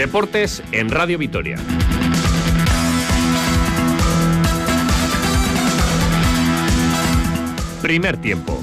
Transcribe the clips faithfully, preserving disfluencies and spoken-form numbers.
Deportes en Radio Vitoria. Primer tiempo.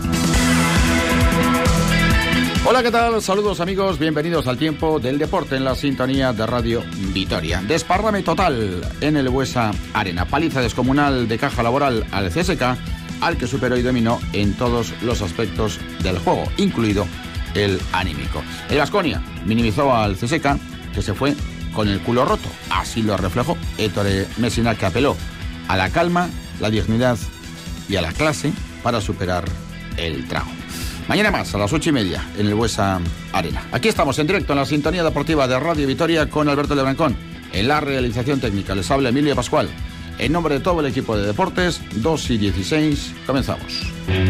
Hola, ¿qué tal? Saludos, amigos, bienvenidos al tiempo del deporte en la sintonía de Radio Vitoria. Desparrame total en el Buesa Arena. Paliza descomunal de Caja Laboral al C S K, al que superó y dominó en todos los aspectos del juego, incluido el anímico. El Baskonia minimizó al C S K, que se fue con el culo roto. Así lo reflejó Ettore Messina, que apeló a la calma, la dignidad y a la clase para superar el trago. Mañana más, a las ocho y media, en el Buesa Arena. Aquí estamos en directo en la sintonía deportiva de Radio Vitoria con Alberto Lebrancón. En la realización técnica les habla Emilio Pascual. En nombre de todo el equipo de deportes, dos y dieciséis, comenzamos.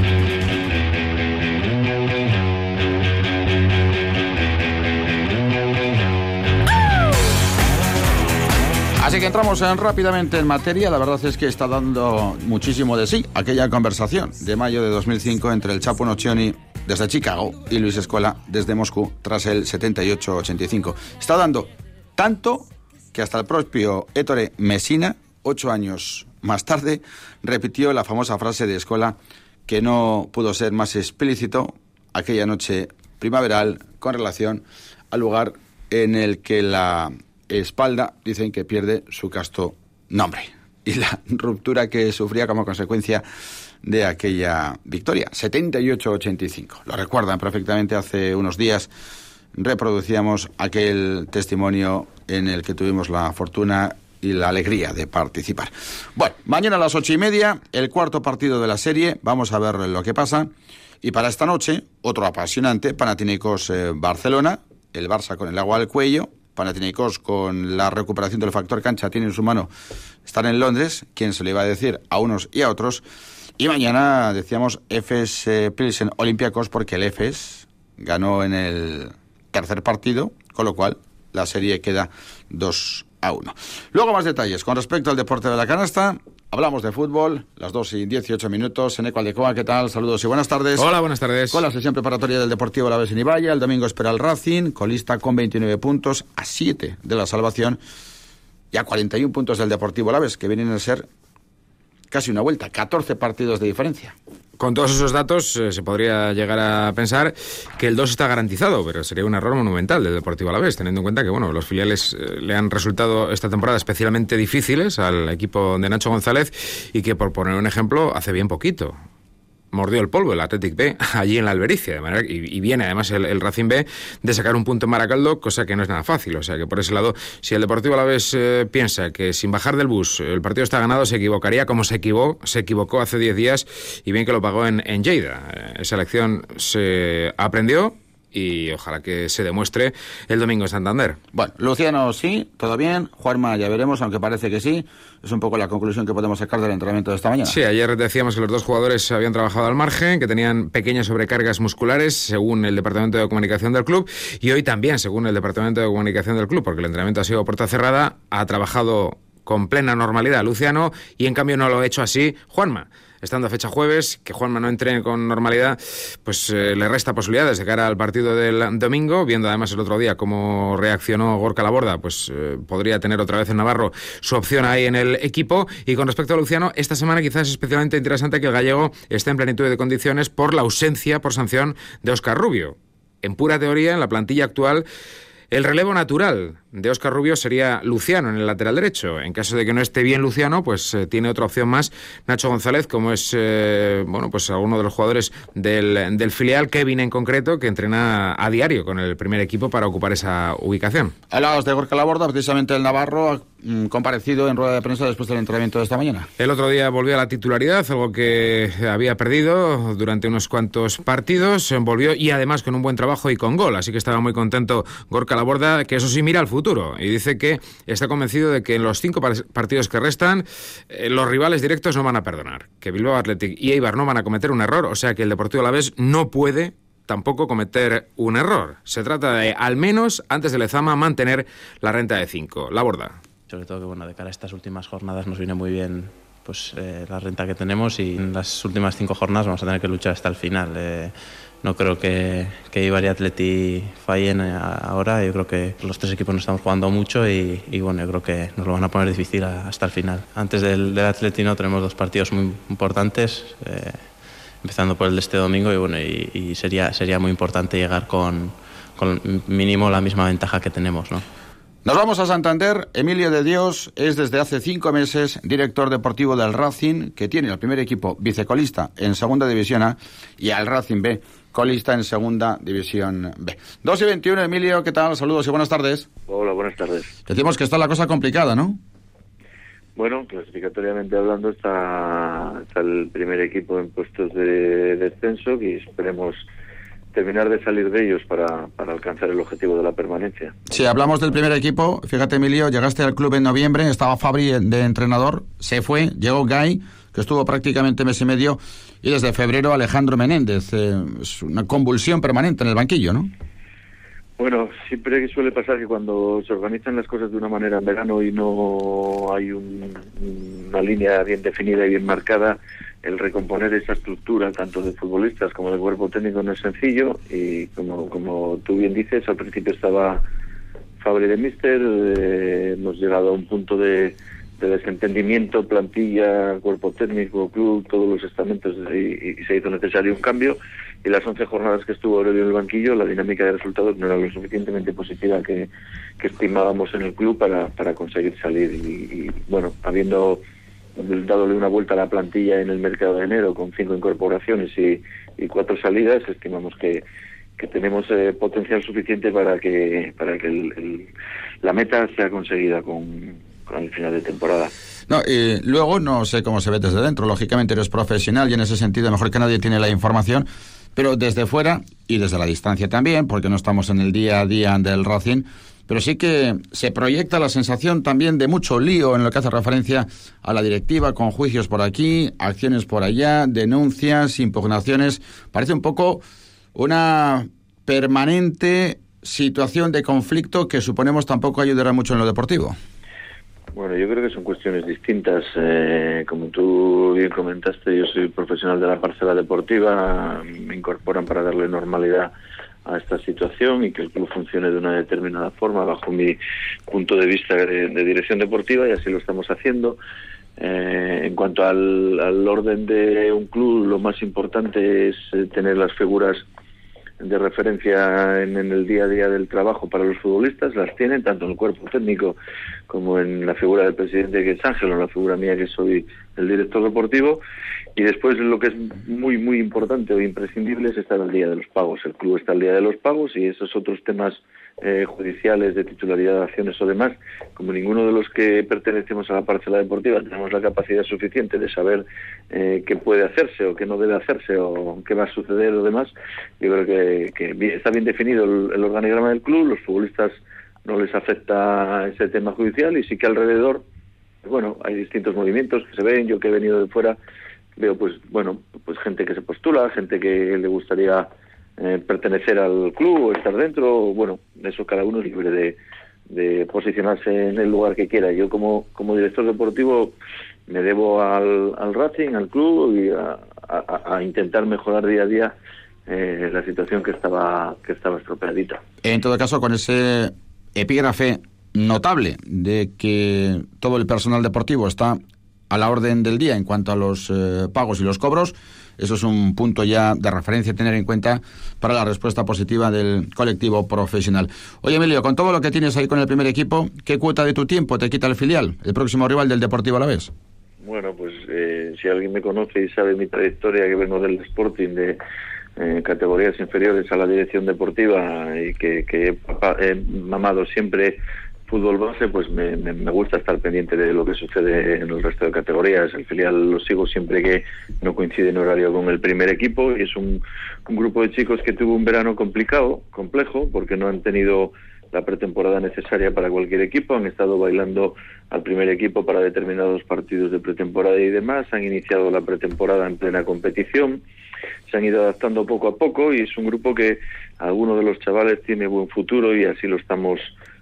Así que entramos en, rápidamente en materia. La verdad es que está dando muchísimo de sí aquella conversación de mayo de dos mil cinco entre el Chapo Noccioni desde Chicago y Luis Escola desde Moscú tras el setenta y ocho ochenta y cinco. Está dando tanto que hasta el propio Ettore Messina, ocho años más tarde, repitió la famosa frase de Escola, que no pudo ser más explícito aquella noche primaveral con relación al lugar en el que la espalda dicen que pierde su casto nombre y la ruptura que sufría como consecuencia de aquella victoria, setenta y ocho ochenta y cinco. Lo recuerdan perfectamente. Hace unos días reproducíamos aquel testimonio en el que tuvimos la fortuna y la alegría de participar. Bueno, mañana a las ocho y media, el cuarto partido de la serie. Vamos a ver lo que pasa. Y para esta noche, otro apasionante, Panathinaikos eh, Barcelona, el Barça con el agua al cuello. Panathinaikos, con la recuperación del factor cancha, tiene en su mano estar en Londres, quien se le iba a decir a unos y a otros. Y mañana, decíamos, Efes eh, Pilsen Olympiacos, porque el Efes ganó en el tercer partido, con lo cual la serie queda dos a uno. Luego más detalles con respecto al deporte de la canasta. Hablamos de fútbol, las dos y dieciocho minutos. Eneco Aldecoa, ¿qué tal? Saludos y buenas tardes. Hola, buenas tardes. Con la sesión preparatoria del Deportivo Alavés en Ibaya. El domingo espera el Racing, colista con veintinueve puntos, a siete de la salvación, y a cuarenta y uno puntos del Deportivo Alavés, que vienen a ser casi una vuelta, catorce partidos de diferencia. Con todos esos datos eh, se podría llegar a pensar que el dos está garantizado, pero sería un error monumental del Deportivo Alavés, teniendo en cuenta que bueno, los filiales eh, le han resultado esta temporada especialmente difíciles al equipo de Nacho González y que, por poner un ejemplo, hace bien poquito mordió el polvo el Athletic B allí en la Albericia, de manera, y, y viene además el, el Racing B de sacar un punto en Baracaldo, cosa que no es nada fácil. O sea que por ese lado, si el Deportivo Alavés eh, piensa que sin bajar del bus el partido está ganado, se equivocaría como se equivocó, se equivocó hace diez días, y bien que lo pagó en, en Lleida. Eh, esa lección se aprendió y ojalá que se demuestre el domingo en Santander. Bueno, Luciano sí, todo bien. Juanma ya veremos, aunque parece que sí. Es un poco la conclusión que podemos sacar del entrenamiento de esta mañana. Sí, ayer decíamos que los dos jugadores habían trabajado al margen, que tenían pequeñas sobrecargas musculares, según el Departamento de Comunicación del club, y hoy también, según el Departamento de Comunicación del club, porque el entrenamiento ha sido a puerta cerrada, ha trabajado con plena normalidad Luciano, y en cambio no lo ha hecho así Juanma. Estando a fecha jueves, que Juanma no entrene con normalidad, pues eh, le resta posibilidades de cara al partido del domingo, viendo además el otro día cómo reaccionó Gorka Laborda, pues eh, podría tener otra vez en Navarro su opción ahí en el equipo. Y con respecto a Luciano, esta semana quizás es especialmente interesante que el gallego esté en plenitud de condiciones por la ausencia, por sanción, de Óscar Rubio. En pura teoría, en la plantilla actual, el relevo natural de Óscar Rubio sería Luciano en el lateral derecho. En caso de que no esté bien Luciano, pues eh, tiene otra opción más Nacho González, como es eh, bueno, pues alguno de los jugadores del, del filial, Kevin en concreto, que entrena a diario con el primer equipo para ocupar esa ubicación. Hablabas de Gorka Laborda, precisamente el navarro ha mm, comparecido en rueda de prensa después del entrenamiento de esta mañana. El otro día volvió a la titularidad, algo que había perdido durante unos cuantos partidos, volvió y además con un buen trabajo y con gol, así que estaba muy contento Gorka Laborda, que eso sí mira al futuro. Y dice que está convencido de que en los cinco partidos que restan, eh, los rivales directos no van a perdonar. Que Bilbao Athletic y Eibar no van a cometer un error, o sea que el Deportivo Alavés no puede tampoco cometer un error. Se trata de, al menos, antes de Lezama, mantener la renta de cinco. Laborda. Sobre todo que, bueno, de cara a estas últimas jornadas nos viene muy bien pues eh, la renta que tenemos, y en las últimas cinco jornadas vamos a tener que luchar hasta el final. Eh, no creo que, que Eibar y Atleti fallen ahora. Yo creo que los tres equipos nos estamos jugando mucho y, y bueno, yo creo que nos lo van a poner difícil a, hasta el final. Antes del, del Atleti no tenemos dos partidos muy importantes, eh, empezando por el de este domingo, y bueno, y, y sería, sería muy importante llegar con, con mínimo la misma ventaja que tenemos, ¿no? Nos vamos a Santander. Emilio de Dios es desde hace cinco meses director deportivo del Racing, que tiene al primer equipo vicecolista en Segunda División A y al Racing B, colista en Segunda División B. dos y veintiuno, Emilio, ¿qué tal? Saludos y buenas tardes. Hola, buenas tardes. Decimos que está la cosa complicada, ¿no? Bueno, clasificatoriamente hablando está, está el primer equipo en puestos de descenso y esperemos terminar de salir de ellos para, para alcanzar el objetivo de la permanencia. Si hablamos del primer equipo, fíjate, Emilio, llegaste al club en noviembre, estaba Fabri de entrenador, se fue, llegó Gay, que estuvo prácticamente mes y medio, y desde febrero Alejandro Menéndez. Eh, es una convulsión permanente en el banquillo, ¿no? Bueno, siempre suele pasar que cuando se organizan las cosas de una manera en verano y no hay un, una línea bien definida y bien marcada, el recomponer esa estructura tanto de futbolistas como de cuerpo técnico no es sencillo, y como, como tú bien dices, al principio estaba Fabri de míster, eh, hemos llegado a un punto de, de desentendimiento, plantilla, cuerpo técnico, club, todos los estamentos, y, y se hizo necesario un cambio, y las once jornadas que estuvo Aurelio en el banquillo, la dinámica de resultados no era lo suficientemente positiva que, que estimábamos en el club para, para conseguir salir, y, y bueno, habiendo dadole una vuelta a la plantilla en el mercado de enero con cinco incorporaciones y, y cuatro salidas, estimamos que, que tenemos eh, potencial suficiente para que para que el, el, la meta sea conseguida con, con el final de temporada. No, y luego no sé cómo se ve desde dentro, lógicamente eres profesional y en ese sentido mejor que nadie tiene la información, pero desde fuera y desde la distancia también, porque no estamos en el día a día del Racing, pero sí que se proyecta la sensación también de mucho lío en lo que hace referencia a la directiva, con juicios por aquí, acciones por allá, denuncias, impugnaciones. Parece un poco una permanente situación de conflicto que suponemos tampoco ayudará mucho en lo deportivo. Bueno, yo creo que son cuestiones distintas. Eh, como tú bien comentaste, yo soy profesional de la parcela deportiva, me incorporan para darle normalidad a esta situación y que el club funcione de una determinada forma bajo mi punto de vista de, de dirección deportiva, y así lo estamos haciendo. Eh, en cuanto al, al orden de un club, lo más importante es eh, tener las figuras de referencia en, en el día a día del trabajo para los futbolistas. Las tienen tanto en el cuerpo técnico como en la figura del presidente, que es Ángel, o en la figura mía, que soy el director deportivo. Y después lo que es muy muy importante o imprescindible es estar al día de los pagos. El club está al día de los pagos, y esos otros temas eh, judiciales de titularidad de acciones o demás, como ninguno de los que pertenecemos a la parcela deportiva tenemos la capacidad suficiente de saber eh, qué puede hacerse o qué no debe hacerse o qué va a suceder o demás, yo creo que, que bien, está bien definido el, el organigrama del club. Los futbolistas no les afecta ese tema judicial, y sí que alrededor, bueno, hay distintos movimientos que se ven. Yo que he venido de fuera veo pues bueno pues gente que se postula, gente que le gustaría eh, pertenecer al club o estar dentro. Bueno, eso cada uno es libre de, de posicionarse en el lugar que quiera. Yo como como director deportivo me debo al, al Racing, al club, y a, a, a intentar mejorar día a día eh, la situación que estaba que estaba estropeadita. En todo caso, con ese epígrafe notable de que todo el personal deportivo está a la orden del día en cuanto a los eh, pagos y los cobros, eso es un punto ya de referencia a tener en cuenta para la respuesta positiva del colectivo profesional. Oye, Emilio, con todo lo que tienes ahí con el primer equipo, ¿qué cuota de tu tiempo te quita el filial, el próximo rival del Deportivo Alavés? Bueno, pues eh, si alguien me conoce y sabe mi trayectoria, que vengo del Sporting, de eh, categorías inferiores a la dirección deportiva, y que, que he, he mamado siempre fútbol base, pues me, me, me gusta estar pendiente de lo que sucede en el resto de categorías. El filial lo sigo siempre que no coincide en horario con el primer equipo, y es un, un grupo de chicos que tuvo un verano complicado, complejo, porque no han tenido la pretemporada necesaria para cualquier equipo, han estado bailando al primer equipo para determinados partidos de pretemporada y demás, han iniciado la pretemporada en plena competición, se han ido adaptando poco a poco, y es un grupo que alguno de los chavales tiene buen futuro, y así lo estamos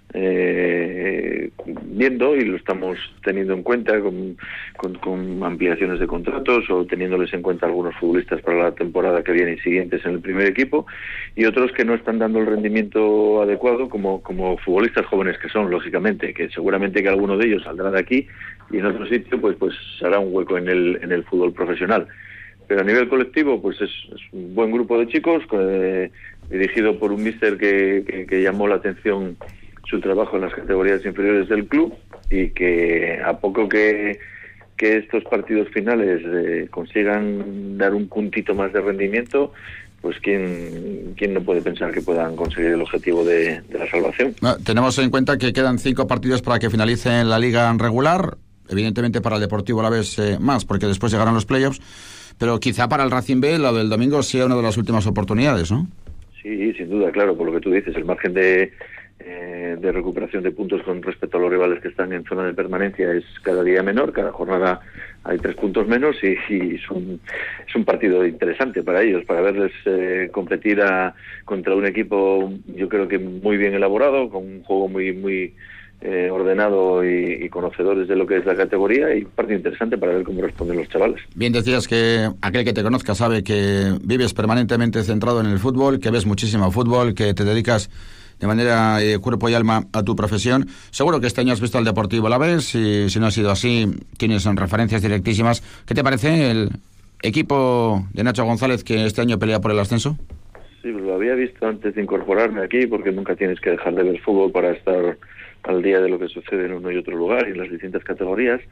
eh, viendo y lo estamos teniendo en cuenta con, con, con ampliaciones de contratos o teniéndoles en cuenta algunos futbolistas para la temporada que viene y siguientes en el primer equipo, y otros que no están dando el rendimiento adecuado como, como futbolistas jóvenes que son, lógicamente, que seguramente que alguno de ellos saldrá de aquí y en otro sitio pues pues hará un hueco en el, en el fútbol profesional. Pero a nivel colectivo pues es, es un buen grupo de chicos eh, dirigido por un míster que, que, que llamó la atención su trabajo en las categorías inferiores del club, y que a poco que, que estos partidos finales eh, consigan dar un puntito más de rendimiento, pues quién, quién no puede pensar que puedan conseguir el objetivo de, de la salvación. Bueno, tenemos en cuenta que quedan cinco partidos para que finalice la liga regular, evidentemente para el Deportivo Alavés eh, más, porque después llegarán los playoffs, pero quizá para el Racing B lo del domingo sea una de las últimas oportunidades, ¿no? Sí, sin duda, claro, por lo que tú dices, el margen de Eh, de recuperación de puntos con respecto a los rivales que están en zona de permanencia es cada día menor, cada jornada hay tres puntos menos y, y es, un, es un partido interesante para ellos, para verles eh, competir a, contra un equipo yo creo que muy bien elaborado, con un juego muy muy eh, ordenado y, y conocedores de lo que es la categoría, y un partido interesante para ver cómo responden los chavales. Bien decías que aquel que te conozca sabe que vives permanentemente centrado en el fútbol, que ves muchísimo fútbol, que te dedicas de manera eh, cuerpo y alma a tu profesión. Seguro que este año has visto al Deportivo Alavés, y si no ha sido así, tienes referencias directísimas. ¿Qué te parece el equipo de Nacho González que este año pelea por el ascenso? Sí, lo había visto antes de incorporarme aquí, porque nunca tienes que dejar de ver fútbol para estar al día de lo que sucede en uno y otro lugar y en las distintas categorías.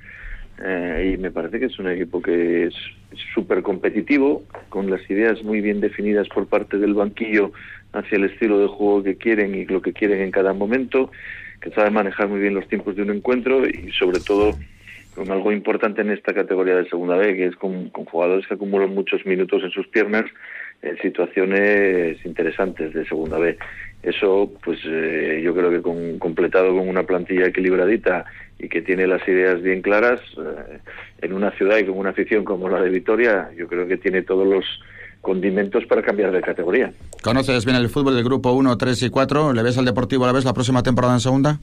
Eh, y me parece que es un equipo que es súper competitivo, con las ideas muy bien definidas por parte del banquillo hacia el estilo de juego que quieren y lo que quieren en cada momento, que sabe manejar muy bien los tiempos de un encuentro, y sobre todo con algo importante en esta categoría de segunda B, que es con, con jugadores que acumulan muchos minutos en sus piernas en situaciones interesantes de segunda B. Eso, pues eh, yo creo que con, completado con una plantilla equilibradita y que tiene las ideas bien claras, eh, en una ciudad y con una afición como la de Vitoria, yo creo que tiene todos los condimentos para cambiar de categoría. ¿Conoces bien el fútbol del grupo uno, tres y cuatro? ¿Le ves al Deportivo Alavés la próxima temporada en segunda?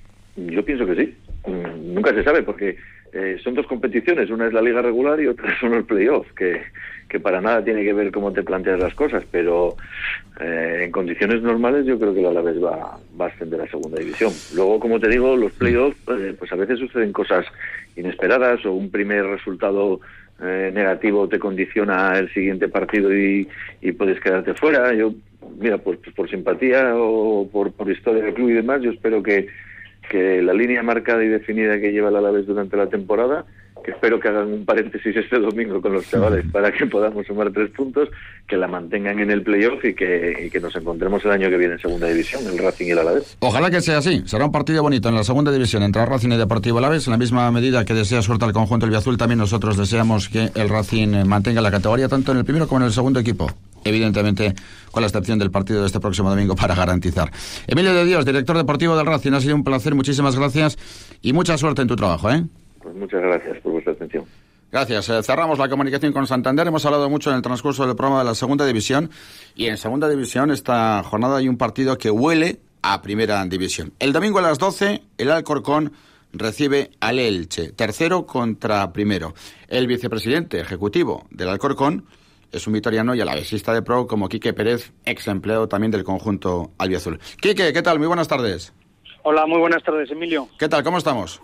Yo pienso que sí. Nunca se sabe, porque eh, son dos competiciones, una es la liga regular y otra son el playoff, que, que para nada tiene que ver cómo te planteas las cosas, pero eh, en condiciones normales yo creo que el Alavés va, va a ascender a segunda división. Luego, como te digo, los playoffs, eh, pues a veces suceden cosas inesperadas, o un primer resultado eh, negativo te condiciona el siguiente partido y, y puedes quedarte fuera. Yo, mira, pues, pues por simpatía o por, por historia del club y demás, yo espero que que la línea marcada y definida que lleva el Alavés durante la temporada, que espero que hagan un paréntesis este domingo con los chavales para que podamos sumar tres puntos, que la mantengan en el playoff y que, y que nos encontremos el año que viene en segunda división, el Racing y el Alavés. Ojalá que sea así. Será un partido bonito en la segunda división entre Racing y Deportivo Alavés. En la misma medida que desea suerte al conjunto albiazul, también nosotros deseamos que el Racing mantenga la categoría tanto en el primero como en el segundo equipo, evidentemente con la excepción del partido de este próximo domingo, para garantizar. Emilio de Dios, director deportivo del Racing, ha sido un placer, muchísimas gracias y mucha suerte en tu trabajo, ¿eh? Pues muchas gracias por vuestra atención. Gracias. Eh, cerramos la comunicación con Santander. Hemos hablado mucho en el transcurso del programa de la segunda división, y en segunda división esta jornada hay un partido que huele a primera división. El domingo a las doce, el Alcorcón recibe al Elche, tercero contra primero. El vicepresidente ejecutivo del Alcorcón es un vitoriano y alavesista de pro como Quique Pérez, ex empleado también del conjunto albiazul. Quique, ¿qué tal? Muy buenas tardes. Hola, muy buenas tardes, Emilio. ¿Qué tal? ¿Cómo estamos?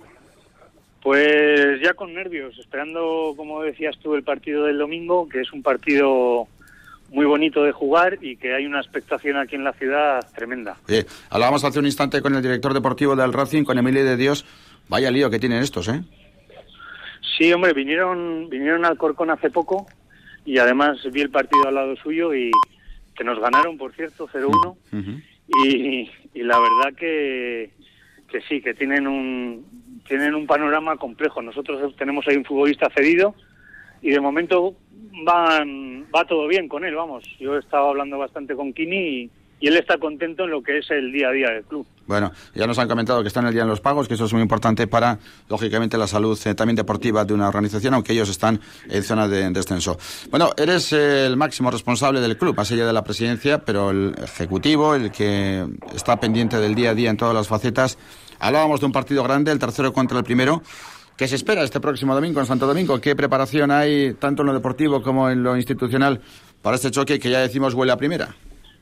Pues ya con nervios, esperando, como decías tú, el partido del domingo, que es un partido muy bonito de jugar y que hay una expectación aquí en la ciudad tremenda. Oye, hablábamos hace un instante con el director deportivo del Racing, con Emilio de Dios. Vaya lío que tienen estos, ¿eh? Sí, hombre, vinieron, vinieron al Alcorcón hace poco, y además vi el partido al lado suyo, y que nos ganaron, por cierto, cero uno. Uh-huh. y, y la verdad que, que sí, que tienen un tienen un panorama complejo. Nosotros tenemos ahí un futbolista cedido y de momento van va todo bien con él, vamos. Yo he estado hablando bastante con Kini y, y él está contento en lo que es el día a día del club. Bueno, ya nos han comentado que están el día en los pagos, que eso es muy importante para, lógicamente, la salud eh, también deportiva de una organización, aunque ellos están en zona de descenso. Bueno, eres eh, el máximo responsable del club, más allá de la presidencia, pero el ejecutivo, el que está pendiente del día a día en todas las facetas. Hablábamos de un partido grande, el tercero contra el primero. ¿Qué se espera este próximo domingo en Santo Domingo? ¿Qué preparación hay, tanto en lo deportivo como en lo institucional, para este choque que ya decimos huele a primera?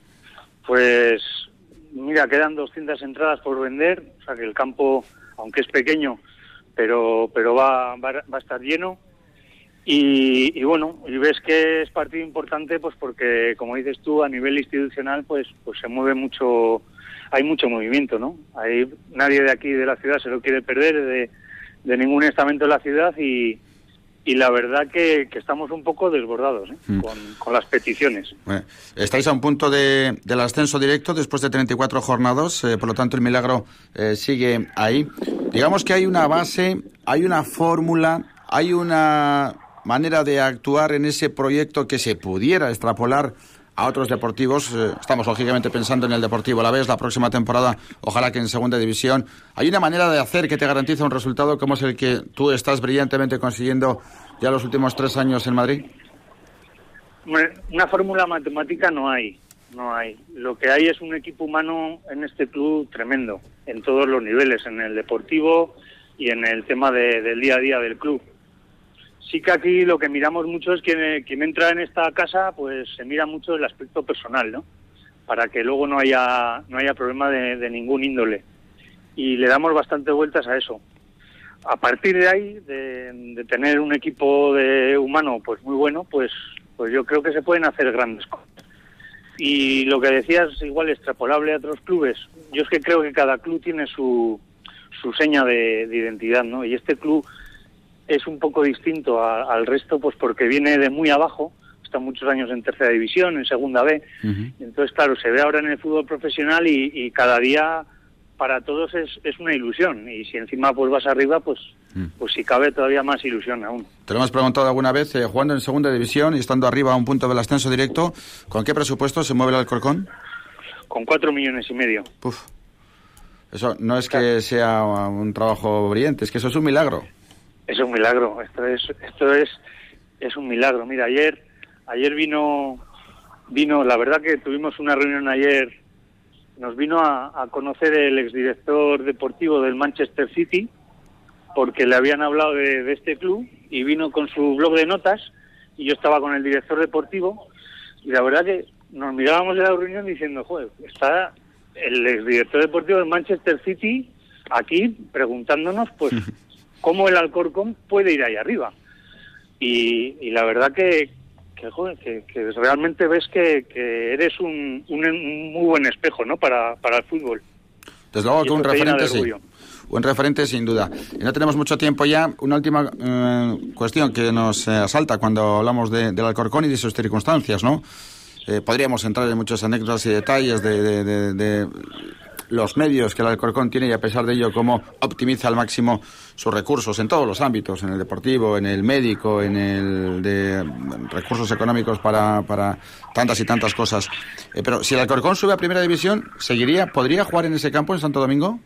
Pues mira, quedan doscientas entradas por vender, o sea que el campo, aunque es pequeño, pero pero va, va, va a estar lleno. Y, y bueno, y ves que es partido importante, pues porque, como dices tú, a nivel institucional, pues pues se mueve mucho, hay mucho movimiento, ¿no? Hay, nadie de aquí de la ciudad se lo quiere perder, de, de ningún estamento de la ciudad, y y la verdad que, que estamos un poco desbordados, ¿eh? mm. con, con las peticiones. Bueno, estáis a un punto de, del ascenso directo después de treinta y cuatro jornadas, eh, por lo tanto el milagro eh, sigue ahí. Digamos que hay una base, hay una fórmula, hay una manera de actuar en ese proyecto que se pudiera extrapolar a otros deportivos. Eh, estamos lógicamente pensando en el Deportivo Alavés, la próxima temporada, ojalá que en segunda división. ¿Hay una manera de hacer que te garantice un resultado como es el que tú estás brillantemente consiguiendo ya los últimos tres años en Madrid? Una fórmula matemática no hay, no hay. Lo que hay es un equipo humano en este club tremendo, en todos los niveles, en el deportivo y en el tema de, del día a día del club. Sí que aquí lo que miramos mucho es que quien entra en esta casa, pues se mira mucho el aspecto personal, ¿no? Para que luego no haya no haya problema de, de ningún índole. Y le damos bastante vueltas a eso. A partir de ahí, de, de tener un equipo de humano pues muy bueno, pues pues yo creo que se pueden hacer grandes cosas. Y lo que decías, igual extrapolable a otros clubes. Yo es que creo que cada club tiene su su seña de, de identidad, ¿no? Y este club es un poco distinto a, al resto, pues porque viene de muy abajo, está muchos años en tercera división, en segunda B, uh-huh. Entonces claro, se ve ahora en el fútbol profesional y, y cada día para todos es, es una ilusión, y si encima pues vas arriba, pues uh-huh. pues si cabe todavía más ilusión aún. Te lo hemos preguntado alguna vez, eh, jugando en segunda división y estando arriba a un punto del ascenso directo, ¿con qué presupuesto se mueve el Alcorcón? Con cuatro millones y medio. Uf. Eso no es que sea un trabajo brillante, es que eso es un milagro. Es un milagro, esto es esto es es un milagro. Mira, ayer ayer vino vino, la verdad que tuvimos una reunión ayer, nos vino a, a conocer el exdirector deportivo del Manchester City, porque le habían hablado de, de este club, y vino con su blog de notas, y yo estaba con el director deportivo, y la verdad que nos mirábamos de la reunión diciendo, joder, está el exdirector deportivo del Manchester City aquí preguntándonos, pues, cómo el Alcorcón puede ir ahí arriba. Y, y la verdad que, que, joder, que, que realmente ves que, que eres un, un, un muy buen espejo, ¿no? Para, para el fútbol. Desde luego que un referente, sí. Un referente sin duda. Y no tenemos mucho tiempo ya. Una última eh, cuestión que nos eh, asalta cuando hablamos de, del Alcorcón y de sus circunstancias, ¿no? Eh, podríamos entrar en muchas anécdotas y detalles de... de, de, de los medios que el Alcorcón tiene, y a pesar de ello cómo optimiza al máximo sus recursos en todos los ámbitos, en el deportivo, en el médico, en el de recursos económicos para, para tantas y tantas cosas. Eh, pero si el Alcorcón sube a primera división, ¿seguiría, podría jugar en ese campo en Santo Domingo?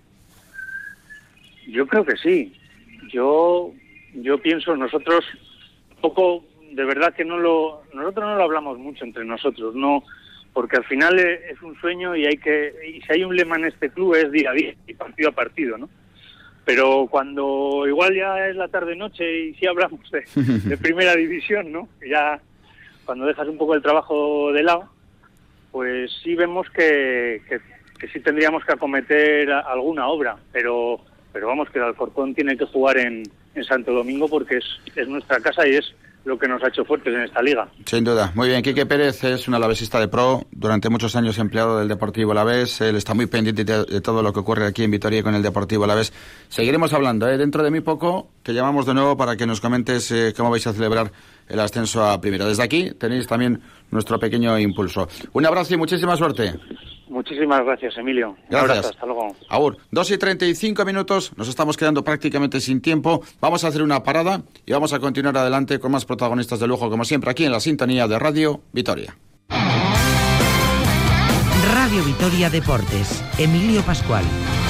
Yo creo que sí. Yo yo pienso, nosotros poco, de verdad que no lo nosotros no lo hablamos mucho entre nosotros, no, porque al final es un sueño y hay que, y si hay un lema en este club es día a día y partido a partido, ¿no? Pero cuando igual ya es la tarde-noche y sí hablamos de, de primera división, ¿no? Ya cuando dejas un poco el trabajo de lado, pues sí vemos que, que, que sí tendríamos que acometer alguna obra, pero pero vamos, que el Alcorcón tiene que jugar en, en Santo Domingo porque es, es nuestra casa y es lo que nos ha hecho fuertes en esta liga. Sin duda. Muy bien, Quique Pérez es un alavesista de pro, durante muchos años empleado del Deportivo Alavés, él está muy pendiente de, de todo lo que ocurre aquí en Vitoria con el Deportivo Alavés. Seguiremos hablando, ¿eh? Dentro de muy poco te llamamos de nuevo para que nos comentes eh, cómo vais a celebrar el ascenso a primera. Desde aquí tenéis también nuestro pequeño impulso. Un abrazo y muchísima suerte. Muchísimas gracias, Emilio. Gracias. Un abrazo, hasta luego. Agur, dos y treinta y cinco minutos, nos estamos quedando prácticamente sin tiempo. Vamos a hacer una parada y vamos a continuar adelante con más protagonistas de lujo, como siempre, aquí en la sintonía de Radio Vitoria. Radio Vitoria Deportes, Emilio Pascual.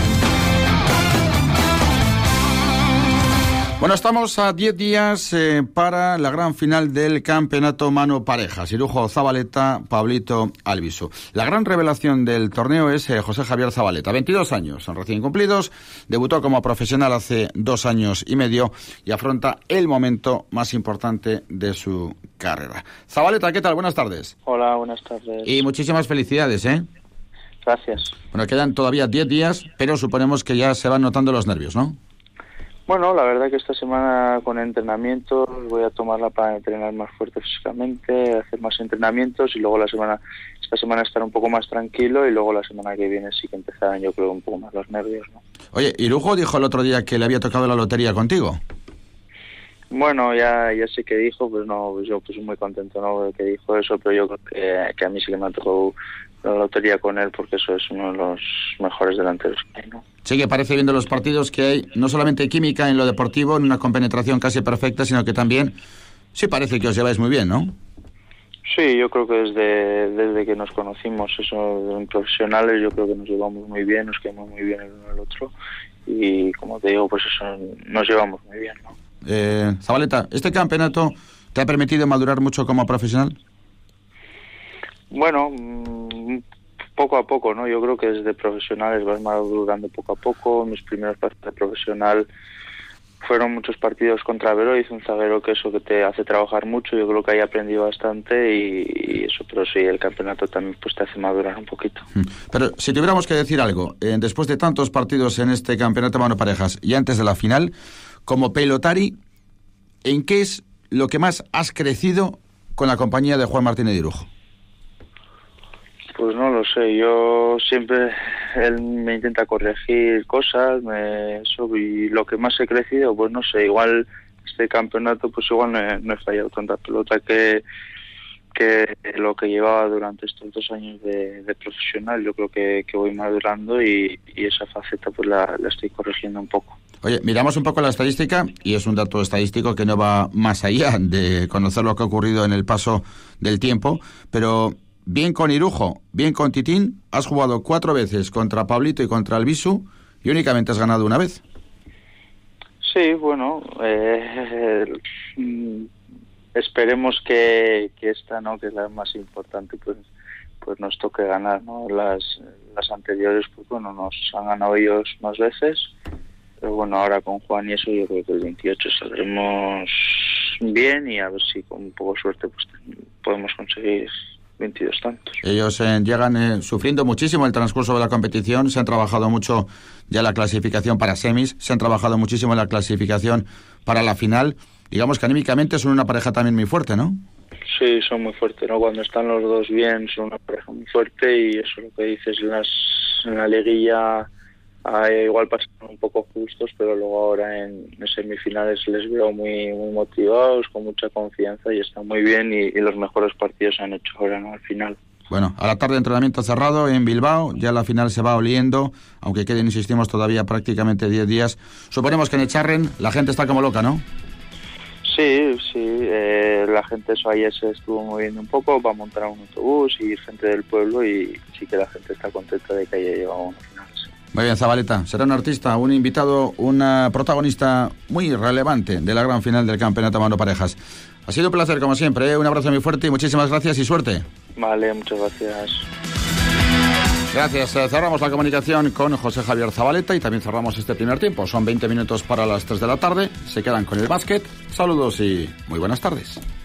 Bueno, estamos a diez días eh, para la gran final del campeonato mano parejas. Irujo Zabaleta, Pablito Albisu. La gran revelación del torneo es eh, José Javier Zabaleta. veintidós años, son recién cumplidos. Debutó como profesional hace dos años y medio y afronta el momento más importante de su carrera. Zabaleta, ¿qué tal? Buenas tardes. Hola, buenas tardes. Y muchísimas felicidades, ¿eh? Gracias. Bueno, quedan todavía diez días, pero suponemos que ya se van notando los nervios, ¿no? Bueno, la verdad que esta semana con entrenamientos voy a tomarla para entrenar más fuerte físicamente, hacer más entrenamientos y luego la semana, esta semana estar un poco más tranquilo y luego la semana que viene sí que empezarán yo creo un poco más los nervios, ¿no? Oye, Irujo dijo el otro día que le había tocado la lotería contigo. Bueno, ya ya sé que dijo, pues no, pues yo pues muy contento, ¿no? De que dijo eso, pero yo creo que, que a mí sí que me ha tocado la lotería con él porque eso es uno de los mejores delanteros que hay, ¿no? Sí que parece viendo los partidos que hay no solamente química en lo deportivo, en una compenetración casi perfecta, sino que también sí parece que os lleváis muy bien, ¿no? Sí, yo creo que desde desde que nos conocimos, eso, en profesionales, yo creo que nos llevamos muy bien, nos quedamos muy bien el uno al otro y como te digo, pues eso, nos llevamos muy bien, ¿no? Eh, Zabaleta, ¿este campeonato te ha permitido madurar mucho como profesional? Bueno, poco a poco, ¿no? Yo creo que desde profesionales vas madurando poco a poco. Mis primeros partidos de profesional fueron muchos partidos contra Veroiz, un zaguero que eso que te hace trabajar mucho. Yo creo que ahí he aprendido bastante y, y eso, pero sí, el campeonato también pues te hace madurar un poquito. Pero si tuviéramos que decir algo, eh, después de tantos partidos en este campeonato mano parejas y antes de la final, como pelotari, ¿en qué es lo que más has crecido con la compañía de Juan Martínez de Irujo? Pues no lo sé, yo siempre, él me intenta corregir cosas, me, eso, y lo que más he crecido, pues no sé, igual este campeonato, pues igual no he, no he fallado tanta pelota que, que lo que llevaba durante estos dos años de, de profesional. Yo creo que, que voy madurando y, y esa faceta pues la, la estoy corrigiendo un poco. Oye, miramos un poco la estadística y es un dato estadístico que no va más allá de conocer lo que ha ocurrido en el paso del tiempo, pero bien con Irujo, bien con Titín, has jugado cuatro veces contra Pablito y contra Albisu y únicamente has ganado una vez. Sí, bueno, eh, eh, esperemos que, que esta, ¿no?, que es la más importante, pues pues nos toque ganar, ¿no? Las, las anteriores, pues bueno, nos han ganado ellos más veces, pero bueno, ahora con Juan y eso yo creo que el veintiocho saldremos bien y a ver si con un poco de suerte pues podemos conseguir veintidós tantos. Ellos eh, llegan eh, sufriendo muchísimo el transcurso de la competición, se han trabajado mucho ya la clasificación para semis, se han trabajado muchísimo la clasificación para la final. Digamos que anímicamente son una pareja también muy fuerte, ¿no? Sí, son muy fuertes, ¿no? Cuando están los dos bien son una pareja muy fuerte y eso es lo que dices, en, las, en la liguilla eh, igual pasaron un poco justos, pero luego ahora en, en semifinales les veo muy muy motivados, con mucha confianza y están muy bien y, y los mejores partidos se han hecho ahora, ¿no?, al final. Bueno, a la tarde entrenamiento cerrado en Bilbao, ya la final se va oliendo, aunque queden, insistimos, todavía prácticamente diez días. Suponemos que en Echarren la gente está como loca, ¿no? Sí, sí, eh, la gente eso ayer se estuvo moviendo un poco para montar un autobús y gente del pueblo y sí que la gente está contenta de que haya llegado a una final. Sí. Muy bien, Zabaleta, será un artista, un invitado, una protagonista muy relevante de la gran final del Campeonato Mano Parejas. Ha sido un placer, como siempre, ¿eh? Un abrazo muy fuerte y muchísimas gracias y suerte. Vale, muchas gracias. Gracias. Cerramos la comunicación con José Javier Zabaleta y también cerramos este primer tiempo. Son veinte minutos para las tres de la tarde. Se quedan con el básquet. Saludos y muy buenas tardes.